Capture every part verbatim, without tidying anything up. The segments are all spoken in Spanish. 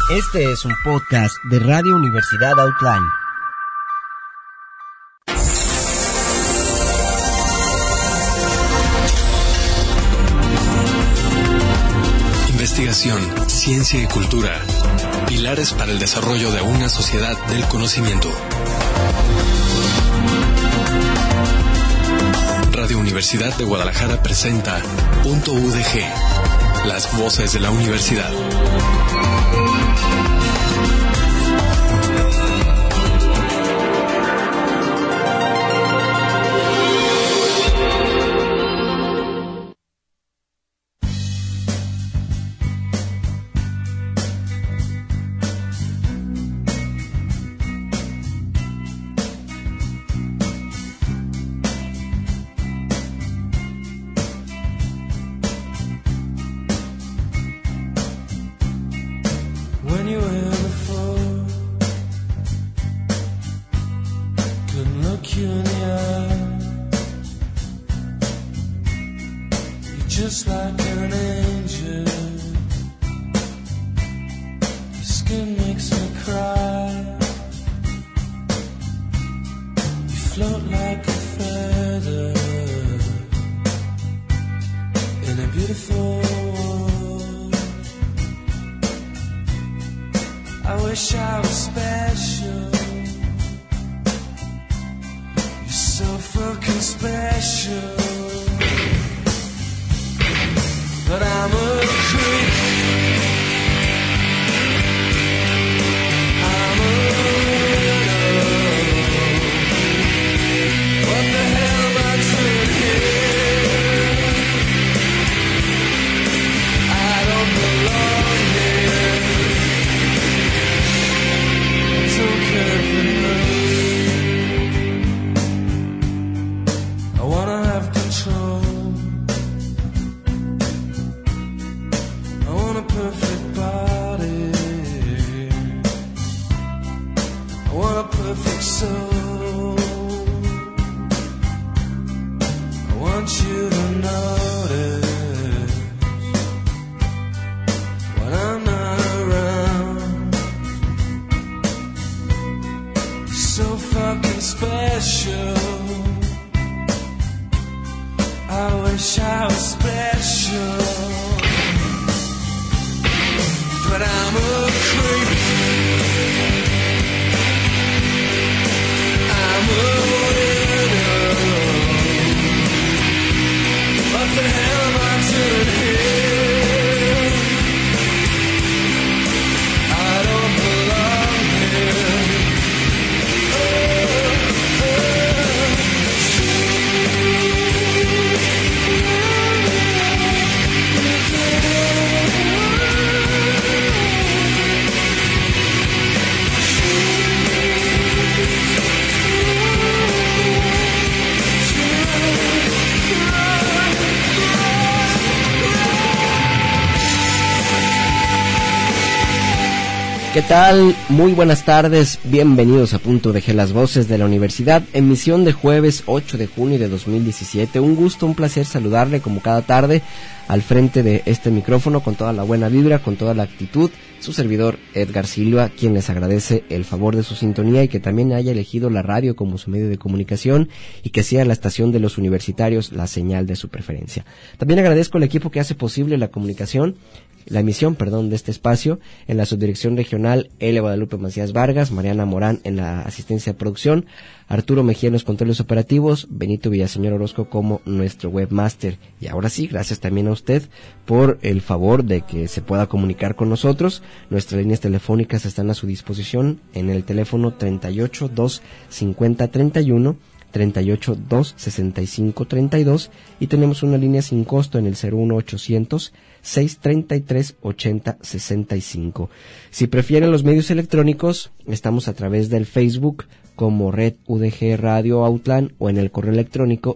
Este es un podcast de Radio Universidad Outline. Investigación, ciencia y cultura. Pilares para el desarrollo de una sociedad del conocimiento. Radio Universidad de Guadalajara presenta Punto U D G, las voces de la universidad. ¿Qué tal? Muy buenas tardes, bienvenidos a Punto U D G, las voces de la universidad, emisión de jueves ocho de junio de dos mil diecisiete. Un gusto, un placer saludarle como cada tarde al frente de este micrófono con toda la buena vibra, con toda la actitud. Su servidor Edgar Silva, quien les agradece el favor de su sintonía y que también haya elegido la radio como su medio de comunicación y que sea la estación de los universitarios la señal de su preferencia. También agradezco al equipo que hace posible la comunicación, la emisión, perdón, de este espacio, en la subdirección regional Elia Guadalupe Macías Vargas, Mariana Morán en la asistencia de producción, Arturo Mejía en los controles operativos, Benito Villaseñor Orozco como nuestro webmaster. Y ahora sí, gracias también a usted por el favor de que se pueda comunicar con nosotros. Nuestras líneas telefónicas están a su disposición en el teléfono treinta y ocho, dos cincuenta, treinta y uno, treinta y ocho, dos sesenta y cinco, treinta y dos, y tenemos una línea sin costo en el cero uno ochocientos, seiscientos treinta y tres, ochenta, sesenta y cinco. Si prefieren los medios electrónicos, estamos a través del Facebook como Red U D G Radio Outline o en el correo electrónico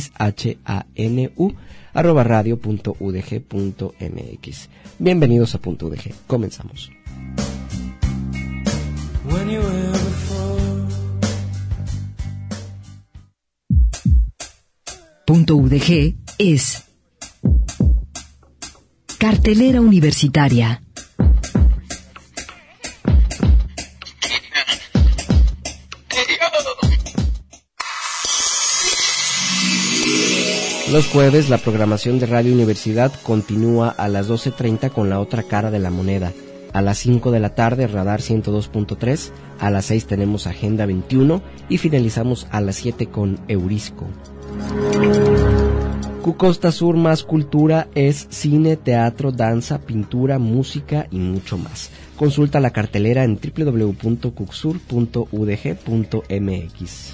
xhanu arroba radio punto u d g punto m x. Bienvenidos a Punto U D G. Comenzamos. Punto U D G es cartelera universitaria. Los jueves la programación de Radio Universidad continúa a las doce treinta con La Otra Cara de la Moneda. A las cinco de la tarde Radar ciento dos punto tres, a las seis tenemos Agenda veintiuno y finalizamos a las siete con Eurisco. Q Costa Sur más cultura es cine, teatro, danza, pintura, música y mucho más. Consulta la cartelera en doble u doble u doble u punto cucsur punto u d g punto m x.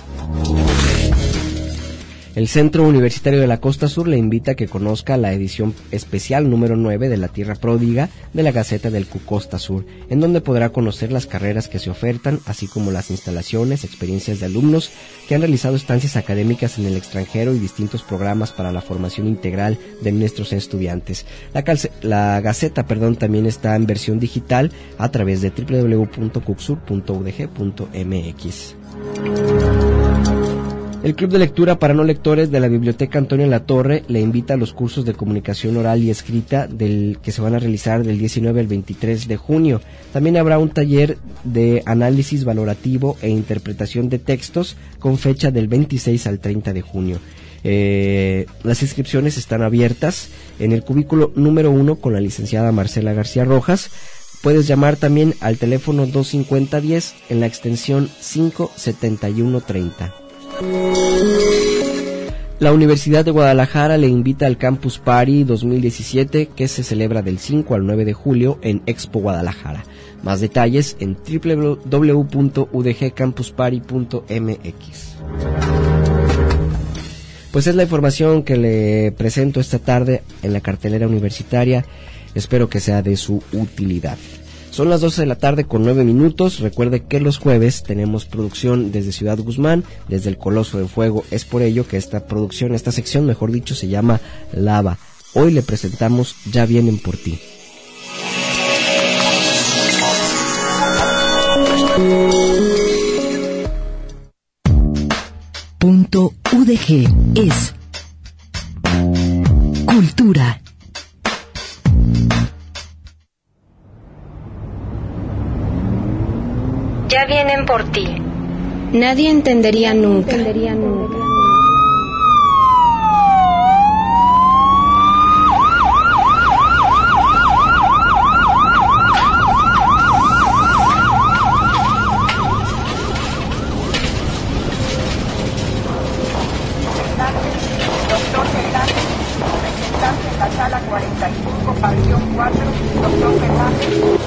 El Centro Universitario de la Costa Sur le invita a que conozca la edición especial número nueve de La Tierra Pródiga de la Gaceta del Q Costa Sur, en donde podrá conocer las carreras que se ofertan, así como las instalaciones, experiencias de alumnos que han realizado estancias académicas en el extranjero y distintos programas para la formación integral de nuestros estudiantes. La, calce, la Gaceta perdón, también está en versión digital a través de doble u doble u doble u punto cucsur punto u d g punto m x. El Club de Lectura para No Lectores de la Biblioteca Antonio Latorre le invita a los cursos de comunicación oral y escrita del que se van a realizar del diecinueve al veintitrés de junio. También habrá un taller de análisis valorativo e interpretación de textos con fecha del veintiséis al treinta de junio. Eh, las inscripciones están abiertas en el cubículo número uno con la licenciada Marcela García Rojas. Puedes llamar también al teléfono dos cincuenta diez en la extensión cinco setenta y uno treinta. La Universidad de Guadalajara le invita al Campus Party dos mil diecisiete, que se celebra del cinco al nueve de julio en Expo Guadalajara. Más detalles en doble u doble u doble u punto u d g campus party punto m x. Pues es la información que le presento esta tarde en la cartelera universitaria. Espero que sea de su utilidad. Son las doce de la tarde con nueve minutos. Recuerde que los jueves tenemos producción desde Ciudad Guzmán, desde el Coloso de Fuego. Es por ello que esta producción, esta sección, mejor dicho, se llama Lava. Hoy le presentamos Ya Vienen por Ti. Punto U D G es cultura. Ya vienen por ti. Nadie entendería nunca. Entendería nunca. Doctor Fernández, representante en la sala cuarenta y cinco, pabellón cuatro, doctor Fernández.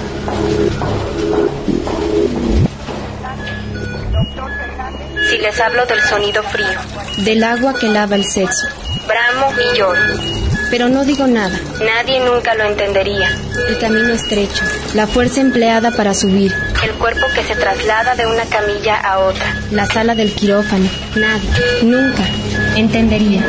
Si les hablo del sonido frío, del agua que lava el sexo, bramo y lloro, pero no digo nada, nadie nunca lo entendería. El camino estrecho, la fuerza empleada para subir, el cuerpo que se traslada de una camilla a otra, la sala del quirófano, nadie, nunca entendería.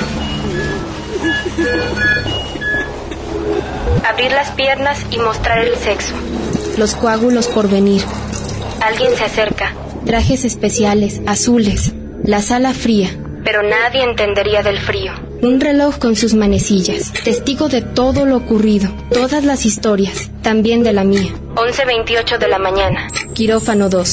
Abrir las piernas y mostrar el sexo, los coágulos por venir. Alguien se acerca. Trajes especiales, azules, la sala fría, pero nadie entendería del frío. Un reloj con sus manecillas, testigo de todo lo ocurrido, todas las historias, también de la mía. once veintiocho de la mañana, quirófano dos.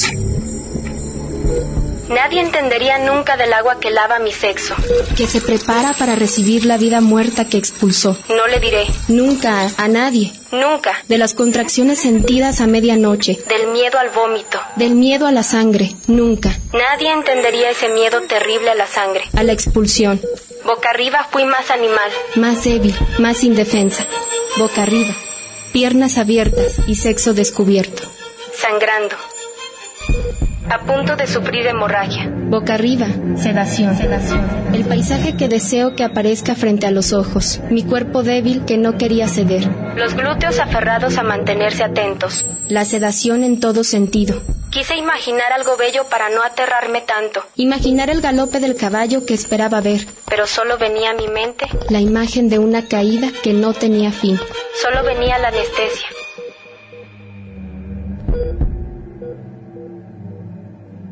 Nadie entendería nunca del agua que lava mi sexo, que se prepara para recibir la vida muerta que expulsó. No le diré nunca a, a nadie, nunca, de las contracciones sentidas a medianoche, del miedo al vómito, del miedo a la sangre, nunca. Nadie entendería ese miedo terrible a la sangre, a la expulsión. Boca arriba fui más animal, más débil, más indefensa. Boca arriba, piernas abiertas y sexo descubierto, sangrando, a punto de sufrir hemorragia. Boca arriba, sedación, sedación. El paisaje que deseo que aparezca frente a los ojos. Mi cuerpo débil que no quería ceder. Los glúteos aferrados a mantenerse atentos. La sedación en todo sentido. Quise imaginar algo bello para no aterrarme tanto. Imaginar el galope del caballo que esperaba ver. Pero solo venía a mi mente la imagen de una caída que no tenía fin. Solo venía la anestesia.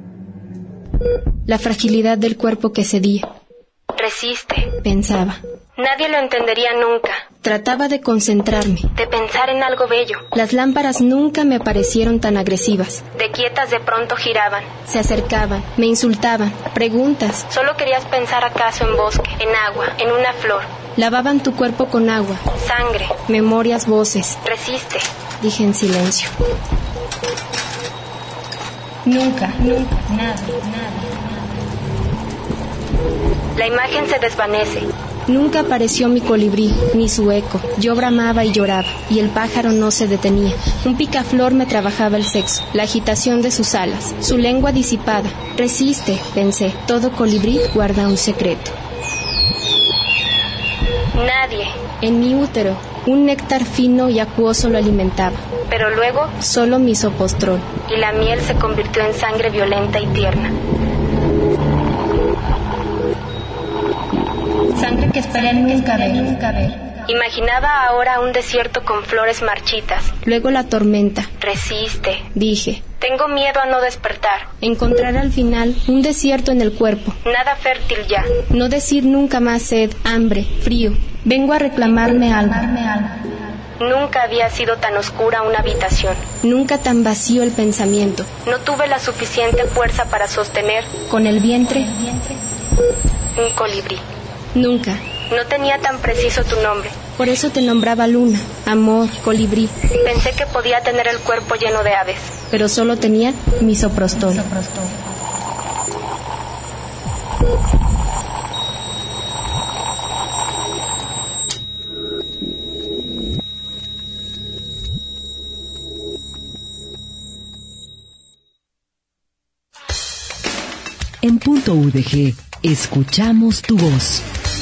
La fragilidad del cuerpo que cedía. Resiste, pensaba. Nadie lo entendería nunca. Trataba de concentrarme, de pensar en algo bello. Las lámparas nunca me parecieron tan agresivas. De quietas de pronto giraban. Se acercaban, me insultaban, preguntas. ¿Solo querías pensar acaso en bosque, en agua, en una flor? Lavaban tu cuerpo con agua, sangre, memorias, voces. Resiste, dije en silencio. Nunca, nunca, nada, nada. La imagen se desvanece. Nunca apareció mi colibrí, ni su eco. Yo bramaba y lloraba, y el pájaro no se detenía. Un picaflor me trabajaba el sexo, la agitación de sus alas, su lengua disipada. Resiste, pensé, todo colibrí guarda un secreto. Nadie. En mi útero, un néctar fino y acuoso lo alimentaba. Pero luego, solo misopostrol, y la miel se convirtió en sangre violenta y tierna. Sangre que esperé nunca ver, nunca ver. Imaginaba ahora un desierto con flores marchitas. Luego la tormenta. Resiste, dije. Tengo miedo a no despertar. Encontrar al final un desierto en el cuerpo. Nada fértil ya. No decir nunca más sed, hambre, frío. Vengo a reclamarme algo. Nunca había sido tan oscura una habitación. Nunca tan vacío el pensamiento. No tuve la suficiente fuerza para sostener con el vientre un colibrí. Nunca. No tenía tan preciso tu nombre. Por eso te nombraba luna, amor, colibrí. Pensé que podía tener el cuerpo lleno de aves. Pero solo tenía misoprostol. misoprostol. En Punto U D G, escuchamos tu voz.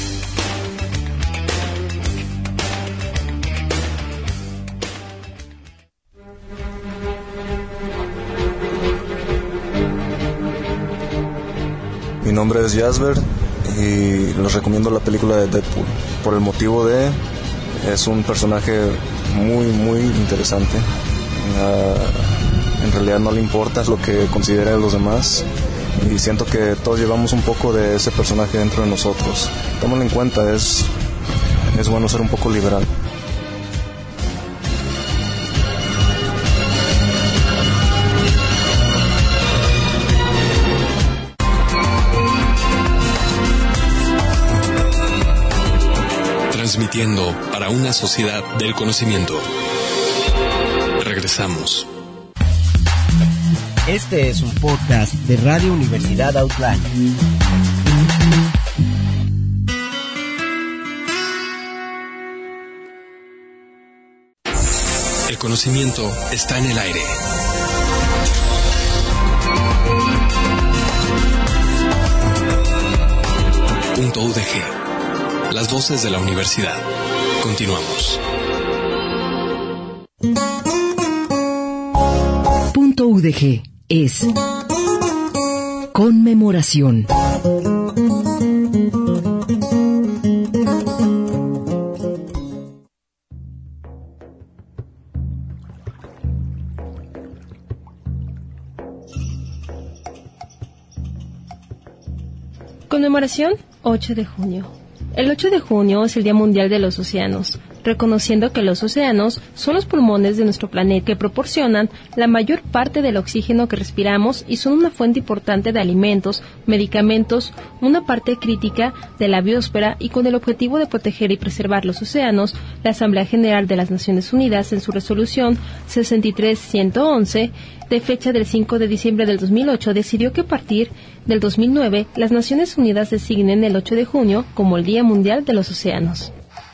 Mi nombre es Jasper y les recomiendo la película de Deadpool. Por el motivo de... es un personaje muy, muy interesante. Uh, en realidad no le importa lo que consideren los demás. Y siento que todos llevamos un poco de ese personaje dentro de nosotros. Tómalo en cuenta, es, es bueno ser un poco liberal. Transmitiendo para una sociedad del conocimiento. Regresamos. Este es un podcast de Radio Universidad Outline. El conocimiento está en el aire. Punto U D G. Las voces de la universidad. Continuamos. Punto U D G es conmemoración. Conmemoración ocho de junio. El ocho de junio es el Día Mundial de los Océanos, reconociendo que los océanos son los pulmones de nuestro planeta que proporcionan la mayor parte del oxígeno que respiramos y son una fuente importante de alimentos, medicamentos, una parte crítica de la biosfera, y con el objetivo de proteger y preservar los océanos, la Asamblea General de las Naciones Unidas en su resolución sesenta y tres ciento once de fecha del cinco de diciembre del dos mil ocho decidió que a partir del dos mil nueve las Naciones Unidas designen el ocho de junio como el Día Mundial de los Océanos.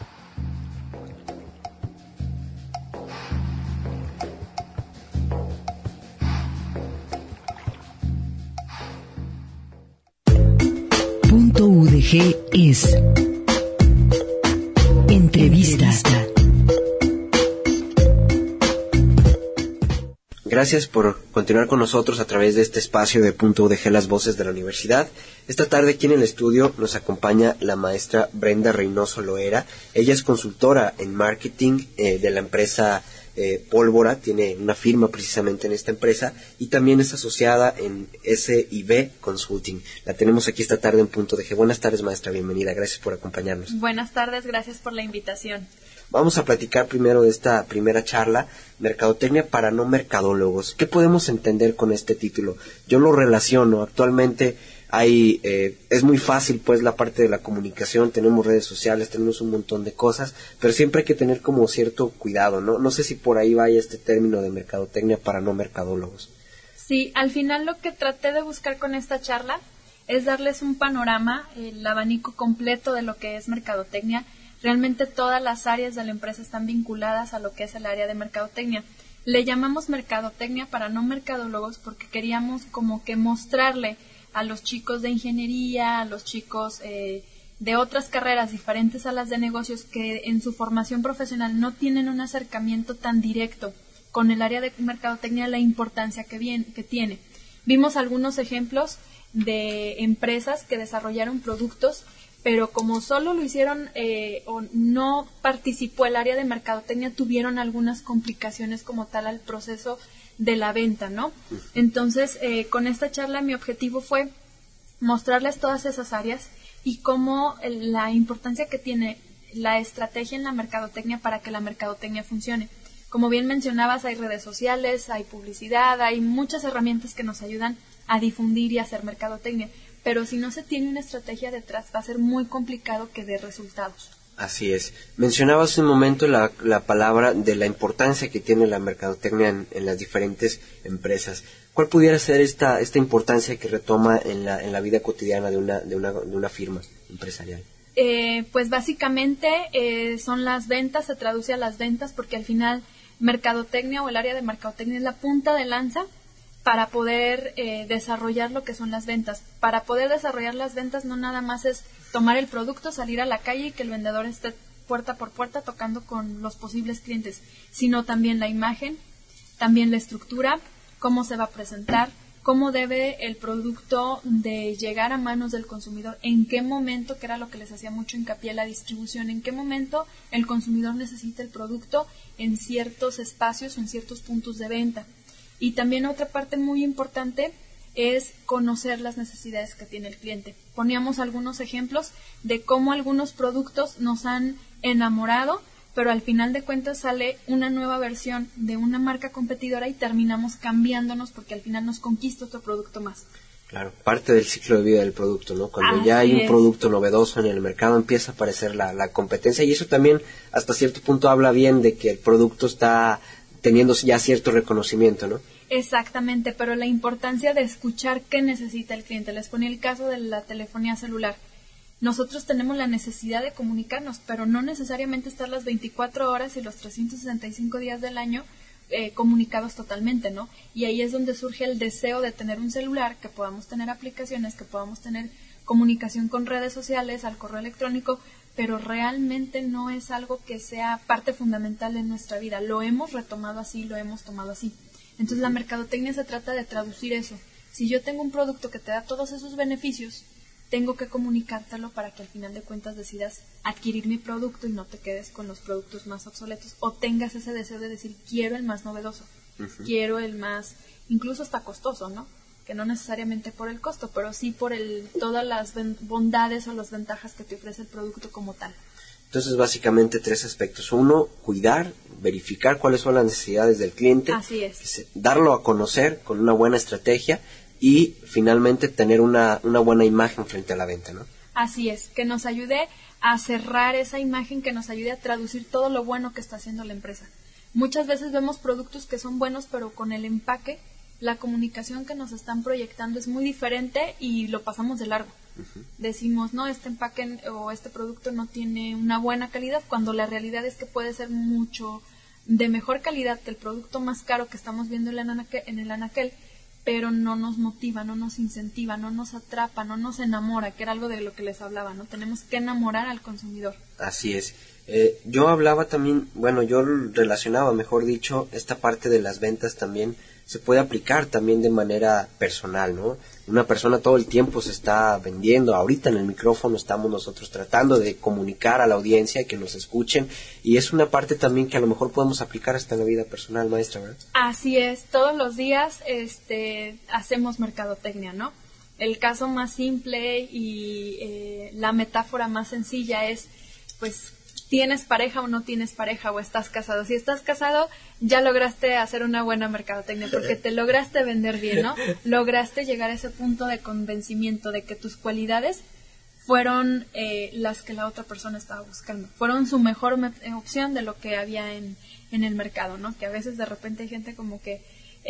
Punto U D G es entrevistas. Gracias por continuar con nosotros a través de este espacio de Punto U D G, las voces de la universidad. Esta tarde aquí en el estudio nos acompaña la maestra Brenda Reynoso Loera. Ella es consultora en marketing eh, de la empresa eh, Pólvora, tiene una firma precisamente en esta empresa y también es asociada en S I B Consulting. La tenemos aquí esta tarde en Punto de G. Buenas tardes, maestra, bienvenida, gracias por acompañarnos. Buenas tardes, gracias por la invitación. Vamos a platicar primero de esta primera charla, Mercadotecnia para no mercadólogos. ¿Qué podemos entender con este título? Yo lo relaciono, actualmente hay, eh, es muy fácil pues la parte de la comunicación, tenemos redes sociales, tenemos un montón de cosas, pero siempre hay que tener como cierto cuidado, ¿no? No sé si por ahí vaya este término de mercadotecnia para no mercadólogos. Sí, al final lo que traté de buscar con esta charla es darles un panorama, el abanico completo de lo que es mercadotecnia. Realmente todas las áreas de la empresa están vinculadas a lo que es el área de mercadotecnia. Le llamamos mercadotecnia para no mercadólogos porque queríamos como que mostrarle a los chicos de ingeniería, a los chicos eh, de otras carreras diferentes a las de negocios que en su formación profesional no tienen un acercamiento tan directo con el área de mercadotecnia, la importancia que, bien, que tiene. Vimos algunos ejemplos de empresas que desarrollaron productos, pero como solo lo hicieron eh, o no participó el área de mercadotecnia, tuvieron algunas complicaciones como tal al proceso de la venta, ¿no? Entonces, eh, con esta charla mi objetivo fue mostrarles todas esas áreas y cómo la importancia que tiene la estrategia en la mercadotecnia para que la mercadotecnia funcione. Como bien mencionabas, hay redes sociales, hay publicidad, hay muchas herramientas que nos ayudan a difundir y a hacer mercadotecnia, pero si no se tiene una estrategia detrás va a ser muy complicado que dé resultados. Así es. Mencionabas un momento la, la palabra de la importancia que tiene la mercadotecnia en, en las diferentes empresas. ¿Cuál pudiera ser esta esta importancia que retoma en la en la vida cotidiana de una de una de una firma empresarial? Eh, pues básicamente eh, son las ventas, se traduce a las ventas porque al final mercadotecnia o el área de mercadotecnia es la punta de lanza para poder eh, desarrollar lo que son las ventas. Para poder desarrollar las ventas no nada más es tomar el producto, salir a la calle y que el vendedor esté puerta por puerta tocando con los posibles clientes, sino también la imagen, también la estructura, cómo se va a presentar, cómo debe el producto de llegar a manos del consumidor, en qué momento, que era lo que les hacía mucho hincapié, la distribución, en qué momento el consumidor necesita el producto en ciertos espacios o en ciertos puntos de venta. Y también otra parte muy importante es conocer las necesidades que tiene el cliente. Poníamos algunos ejemplos de cómo algunos productos nos han enamorado, pero al final de cuentas sale una nueva versión de una marca competidora y terminamos cambiándonos porque al final nos conquista otro producto más. Claro, parte del ciclo de vida del producto, ¿no? Cuando Así ya hay un es. producto novedoso en el mercado empieza a aparecer la, la competencia y eso también hasta cierto punto habla bien de que el producto está teniendo ya cierto reconocimiento, ¿no? Exactamente, pero la importancia de escuchar qué necesita el cliente. Les ponía el caso de la telefonía celular. Nosotros tenemos la necesidad de comunicarnos, pero no necesariamente estar las veinticuatro horas y los trescientos sesenta y cinco días del año eh, comunicados totalmente, ¿no? Y ahí es donde surge el deseo de tener un celular, que podamos tener aplicaciones, que podamos tener comunicación con redes sociales, al correo electrónico, pero realmente no es algo que sea parte fundamental en nuestra vida. Lo hemos retomado así, lo hemos tomado así. Entonces la mercadotecnia se trata de traducir eso. Si yo tengo un producto que te da todos esos beneficios, tengo que comunicártelo para que al final de cuentas decidas adquirir mi producto y no te quedes con los productos más obsoletos o tengas ese deseo de decir quiero el más novedoso, uh-huh. quiero el más, incluso hasta costoso, ¿no? Que no necesariamente por el costo, pero sí por el todas las bondades o las ventajas que te ofrece el producto como tal. Entonces, básicamente tres aspectos. Uno, cuidar, verificar cuáles son las necesidades del cliente. Así es. Darlo a conocer con una buena estrategia y finalmente tener una, una buena imagen frente a la venta, ¿no? Así es, que nos ayude a cerrar esa imagen, que nos ayude a traducir todo lo bueno que está haciendo la empresa. Muchas veces vemos productos que son buenos, pero con el empaque, la comunicación que nos están proyectando es muy diferente y lo pasamos de largo. Uh-huh. Decimos, no, este empaque o este producto no tiene una buena calidad, cuando la realidad es que puede ser mucho de mejor calidad que el producto más caro que estamos viendo en el anaquel, en el anaquel, pero no nos motiva, no nos incentiva, no nos atrapa, no nos enamora, que era algo de lo que les hablaba, ¿no? Tenemos que enamorar al consumidor. Así es. Eh, yo hablaba también, bueno, yo relacionaba, mejor dicho, esta parte de las ventas también se puede aplicar también de manera personal, ¿no? Una persona todo el tiempo se está vendiendo. Ahorita en el micrófono estamos nosotros tratando de comunicar a la audiencia, que nos escuchen, y es una parte también que a lo mejor podemos aplicar hasta en la vida personal, maestra, ¿verdad? Así es, todos los días este, hacemos mercadotecnia, ¿no? El caso más simple y eh, la metáfora más sencilla es, pues, ¿tienes pareja o no tienes pareja o estás casado? Si estás casado, ya lograste hacer una buena mercadotecnia porque te lograste vender bien, ¿no? Lograste llegar a ese punto de convencimiento de que tus cualidades fueron eh, las que la otra persona estaba buscando. Fueron su mejor me- opción de lo que había en, en el mercado, ¿no? Que a veces de repente hay gente como que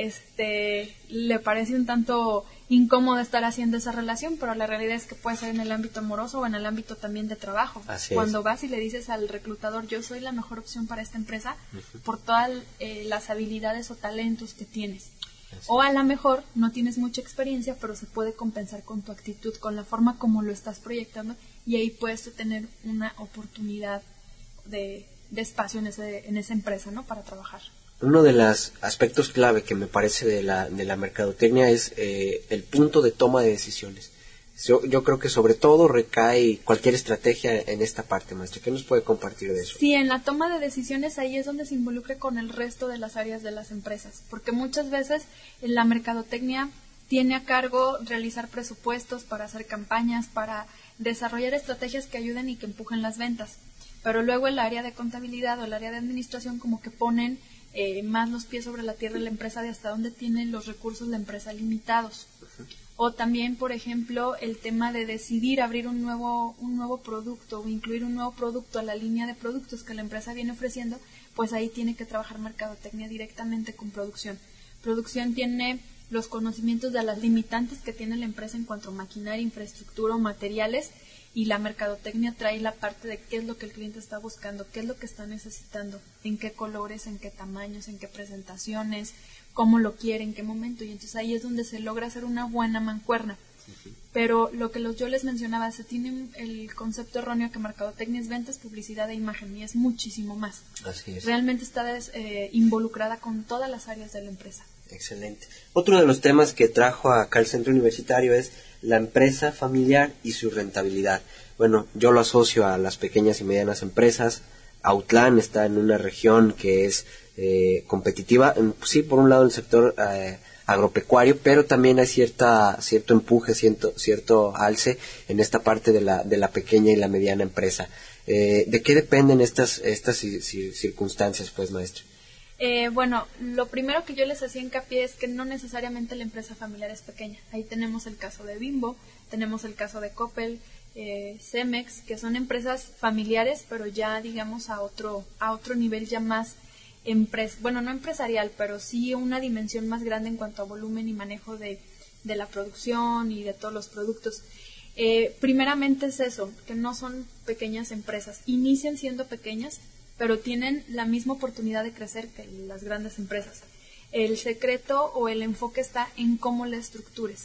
este le parece un tanto incómodo estar haciendo esa relación, pero la realidad es que puede ser en el ámbito amoroso o en el ámbito también de trabajo. Así Cuando es. vas y le dices al reclutador, yo soy la mejor opción para esta empresa uh-huh. por todas eh, las habilidades o talentos que tienes. Así o a lo mejor no tienes mucha experiencia, pero se puede compensar con tu actitud, con la forma como lo estás proyectando, y ahí puedes tener una oportunidad de, de espacio en, ese, en esa empresa, ¿no? Para trabajar. Uno de los aspectos clave que me parece de la, de la mercadotecnia es eh, el punto de toma de decisiones. Yo, yo creo que sobre todo recae cualquier estrategia en esta parte, maestra. ¿Qué nos puede compartir de eso? Sí, en la toma de decisiones ahí es donde se involucra con el resto de las áreas de las empresas, porque muchas veces la mercadotecnia tiene a cargo realizar presupuestos para hacer campañas, para desarrollar estrategias que ayuden y que empujen las ventas, pero luego el área de contabilidad o el área de administración como que ponen Eh, más los pies sobre la tierra de la empresa de hasta dónde tienen los recursos la empresa limitados. Uh-huh. O también, por ejemplo, el tema de decidir abrir un nuevo un nuevo producto o incluir un nuevo producto a la línea de productos que la empresa viene ofreciendo, pues ahí tiene que trabajar mercadotecnia directamente con producción. Producción tiene los conocimientos de las limitantes que tiene la empresa en cuanto a maquinaria, infraestructura o materiales, y la mercadotecnia trae la parte de qué es lo que el cliente está buscando, qué es lo que está necesitando, en qué colores, en qué tamaños, en qué presentaciones, cómo lo quiere, en qué momento, y entonces ahí es donde se logra hacer una buena mancuerna. Uh-huh. Pero lo que los, yo les mencionaba, se tiene el concepto erróneo que mercadotecnia es ventas, publicidad e imagen, y es muchísimo más. Así es. Realmente está des, eh, involucrada con todas las áreas de la empresa. Excelente. Otro de los temas que trajo acá al centro universitario es la empresa familiar y su rentabilidad. Bueno, yo lo asocio a las pequeñas y medianas empresas. Autlán está en una región que es eh, competitiva, sí, por un lado el sector eh, agropecuario, pero también hay cierta cierto empuje, cierto cierto alce en esta parte de la de la pequeña y la mediana empresa. Eh, ¿De qué dependen estas estas circunstancias, pues, maestra? Eh, bueno, lo primero que yo les hacía hincapié es que no necesariamente la empresa familiar es pequeña. Ahí tenemos el caso de Bimbo, tenemos el caso de Coppel, eh, Cemex, que son empresas familiares, pero ya digamos a otro a otro nivel ya más empres bueno, no empresarial, pero sí una dimensión más grande en cuanto a volumen y manejo de, de la producción y de todos los productos. Eh, primeramente es eso, que no son pequeñas empresas, inician siendo pequeñas, pero tienen la misma oportunidad de crecer que las grandes empresas. El secreto o el enfoque está en cómo la estructures.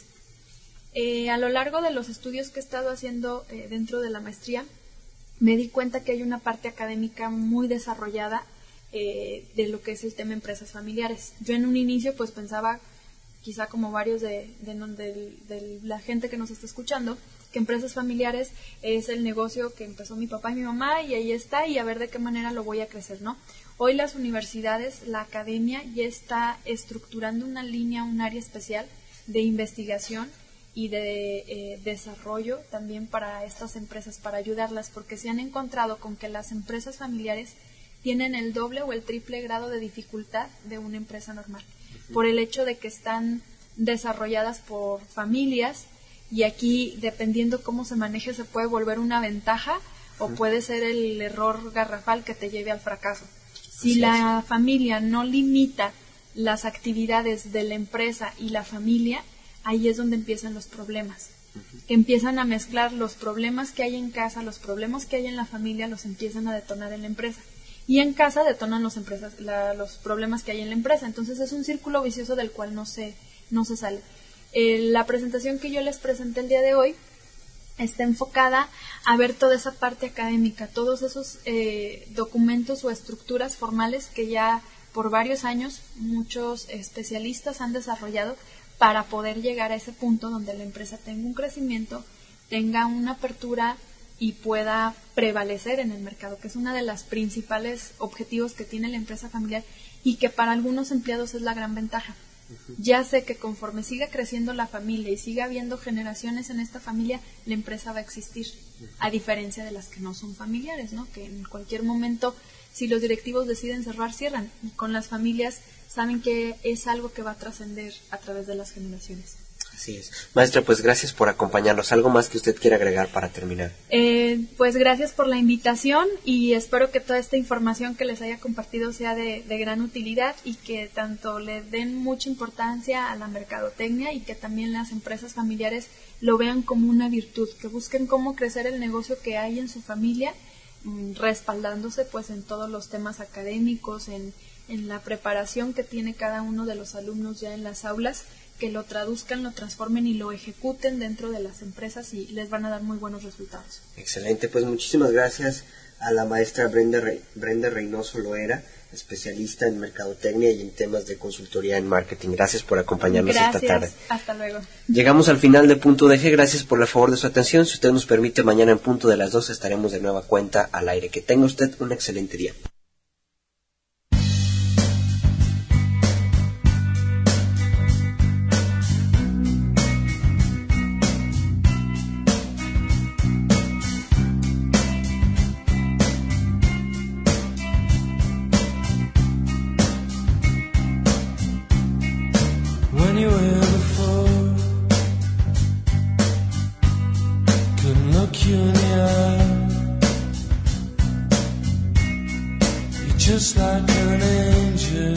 Eh, a lo largo de los estudios que he estado haciendo eh, dentro de la maestría, me di cuenta que hay una parte académica muy desarrollada eh, de lo que es el tema empresas familiares. Yo en un inicio pues pensaba, quizá como varios de, de, de, de la gente que nos está escuchando, que empresas familiares es el negocio que empezó mi papá y mi mamá y ahí está, y a ver de qué manera lo voy a crecer, ¿no? Hoy las universidades, la academia ya está estructurando una línea, un área especial de investigación y de eh, desarrollo también para estas empresas, para ayudarlas, porque se han encontrado con que las empresas familiares tienen el doble o el triple grado de dificultad de una empresa normal, por el hecho de que están desarrolladas por familias. Y aquí, dependiendo cómo se maneje, se puede volver una ventaja o puede ser el error garrafal que te lleve al fracaso. Si la familia no limita las actividades de la empresa y la familia, ahí es donde empiezan los problemas. Que empiezan a mezclar los problemas que hay en casa, los problemas que hay en la familia, los empiezan a detonar en la empresa. Y en casa detonan los, empresas, la, los problemas que hay en la empresa. Entonces es un círculo vicioso del cual no se, no se sale. Eh, la presentación que yo les presenté el día de hoy está enfocada a ver toda esa parte académica, todos esos eh, documentos o estructuras formales que ya por varios años muchos especialistas han desarrollado para poder llegar a ese punto donde la empresa tenga un crecimiento, tenga una apertura y pueda prevalecer en el mercado, que es uno de los principales objetivos que tiene la empresa familiar y que para algunos empleados es la gran ventaja. Ya sé que conforme siga creciendo la familia y siga habiendo generaciones en esta familia, la empresa va a existir, a diferencia de las que no son familiares, ¿no? Que en cualquier momento, si los directivos deciden cerrar, cierran. Y con las familias saben que es algo que va a trascender a través de las generaciones. Así es. Maestra, pues gracias por acompañarnos. ¿Algo más que usted quiera agregar para terminar? Eh, pues gracias por la invitación y espero que toda esta información que les haya compartido sea de, de gran utilidad y que tanto le den mucha importancia a la mercadotecnia y que también las empresas familiares lo vean como una virtud, que busquen cómo crecer el negocio que hay en su familia, respaldándose pues en todos los temas académicos, en, en la preparación que tiene cada uno de los alumnos ya en las aulas, que lo traduzcan, lo transformen y lo ejecuten dentro de las empresas y les van a dar muy buenos resultados. Excelente, pues muchísimas gracias a la maestra Brenda, Re- Brenda Reynoso Loera, especialista en mercadotecnia y en temas de consultoría en marketing. Gracias por acompañarnos gracias, esta tarde. Hasta luego. Llegamos al final de Punto U D G, gracias por el favor de su atención. Si usted nos permite, mañana en punto de las dos estaremos de nueva cuenta al aire. Que tenga usted un excelente día. Just like an angel,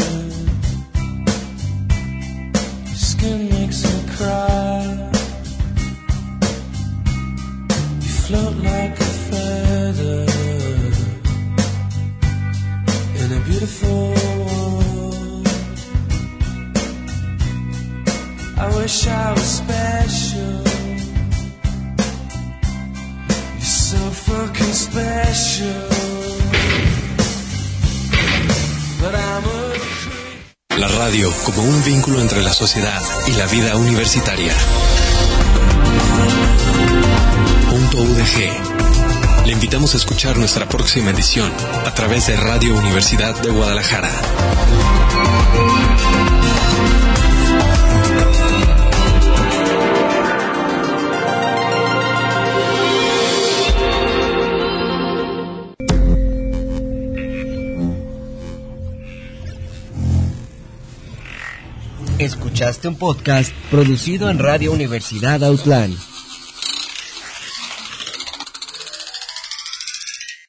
your skin makes me cry. You float like a feather in a beautiful world. I wish I was special. You're so fucking special. La radio como un vínculo entre la sociedad y la vida universitaria. Punto U D G. Le invitamos a escuchar nuestra próxima edición a través de Radio Universidad de Guadalajara. Escuchaste un podcast producido en Radio Universidad Autlán.